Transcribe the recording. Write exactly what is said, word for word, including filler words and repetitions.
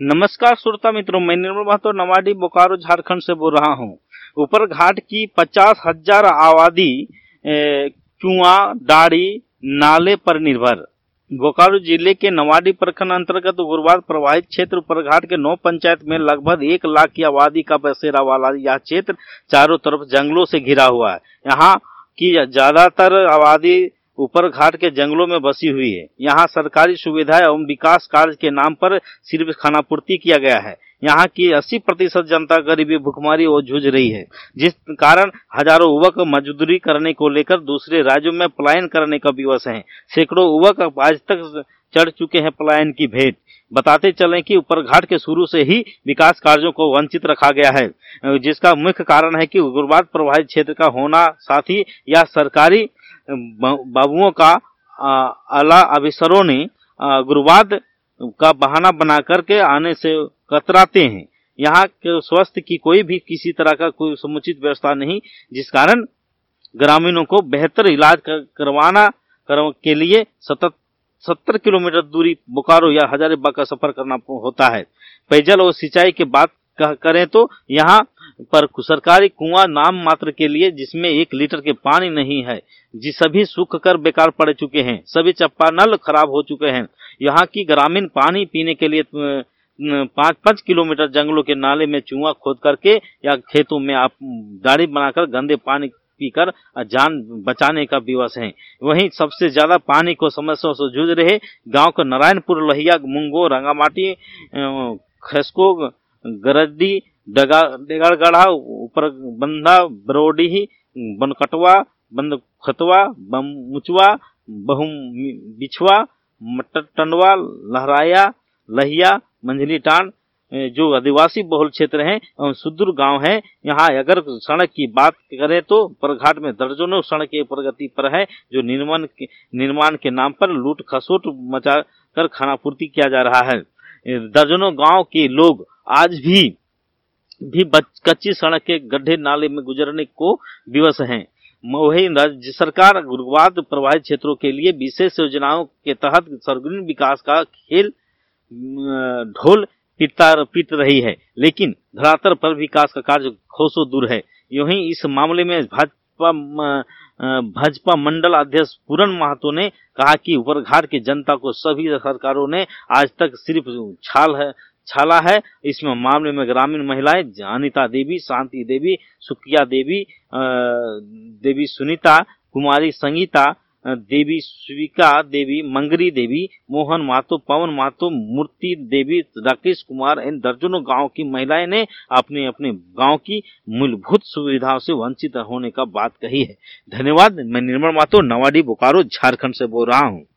नमस्कार श्रोता मित्रों, मैं निर्मल महतो नवाडी बोकारो झारखंड से बोल रहा हूँ। ऊपर घाट की पचास हजार आबादी कुआं, दाढ़ी, नाले पर निर्भर। बोकारो जिले के नवाडी प्रखंड अंतर्गत उग्रवाद प्रभावित क्षेत्र ऊपरघाट के नौ पंचायत में लगभग एक लाख की आबादी का बसेरा वाला यह क्षेत्र चारों तरफ जंगलों से घिरा हुआ है। यहाँ की ज्यादातर आबादी ऊपर घाट के जंगलों में बसी हुई है। यहाँ सरकारी सुविधाएं एवं विकास कार्य के नाम पर सिर्फ खानापूर्ति किया गया है। यहाँ की अस्सी प्रतिशत जनता गरीबी, भुखमरी और जूझ रही है, जिस कारण हजारों युवक मजदूरी करने को लेकर दूसरे राज्यों में पलायन करने का विवश है। सैकड़ों युवक आज तक चढ़ चुके हैं पलायन की भेंट। बताते चलें कि ऊपरघाट के शुरू से ही विकास कार्यों को वंचित रखा गया है, जिसका मुख्य कारण है कि उग्रवाद प्रभावित क्षेत्र का होना, साथ ही यह सरकारी बाबुओं का आला अफसरों ने उग्रवाद का बहाना बना करके आने से कतराते हैं। यहाँ के स्वास्थ्य की कोई भी किसी तरह का कोई समुचित व्यवस्था नहीं, जिस कारण ग्रामीणों को बेहतर इलाज करवाना के लिए सतत सत्तर किलोमीटर दूरी बोकारो या हजारीबाग का सफर करना होता है। पेयजल और सिंचाई की बात करें तो यहाँ पर सरकारी कुआं नाम मात्र के लिए, जिसमें एक लीटर के पानी नहीं है, जी सभी सूख कर बेकार पड़ चुके हैं। सभी चापानल खराब हो चुके हैं। यहाँ की ग्रामीण पानी पीने के लिए पाँच पाँच किलोमीटर जंगलों के नाले में चुआ खोद करके या खेतों में आप दाढ़ी बनाकर गंदे पानी पीकर जान बचाने का विवश है। वहीं सबसे ज्यादा पानी को समस्याओं से जूझ रहे गांव का नारायणपुर, लहिया, मुंगो, रंगामाटी, खसको, गरदी, डेगाड़गढ़ा, ऊपर बंधा, बरोडी, बनकटवा, बंद खतवा, मुचवा, बहु बिछवा, मटटंडवा, लहराया, लहिया, मंझली टांड जो आदिवासी बहुल क्षेत्र हैं और सुदूर गांव हैं। यहाँ अगर सड़क की बात करें तो ऊपरघाट में दर्जनों सड़क की प्रगति पर है, जो निर्माण के निर्माण के नाम पर लूट खसोट मचा कर खानापूर्ति किया जा रहा है। दर्जनों गांव के लोग आज भी भी कच्ची सड़क के गड्ढे नाले में गुजरने को विवश हैं। वही राज्य सरकार उग्रवाद प्रभावित क्षेत्रों के लिए विशेष योजनाओं के तहत सर्वांगीण विकास का खेल ढोल पीटता पीट रही है, लेकिन धरातल पर विकास का कार्य कोसों दूर है। यूं ही इस मामले में भाजपा भाजपा मंडल अध्यक्ष पूरन महतो ने कहा कि ऊपरघाट की जनता को सभी सरकारों ने आज तक सिर्फ छाल है छाला है। इसमें मामले में ग्रामीण महिलाएं अनिता देवी, शांति देवी, सुकिया देवी, देवी सुनीता कुमारी, संगीता देवी, स्विका देवी, मंगरी देवी, मोहन महतो, पवन महतो, मूर्ति देवी, राकेश कुमार इन दर्जनों गांव की महिलाएं ने अपने अपने गांव की मूलभूत सुविधाओं से वंचित होने का बात कही है। धन्यवाद। मैं निर्मल महतो नवाडी बोकारो झारखंड से बोल रहा हूँ।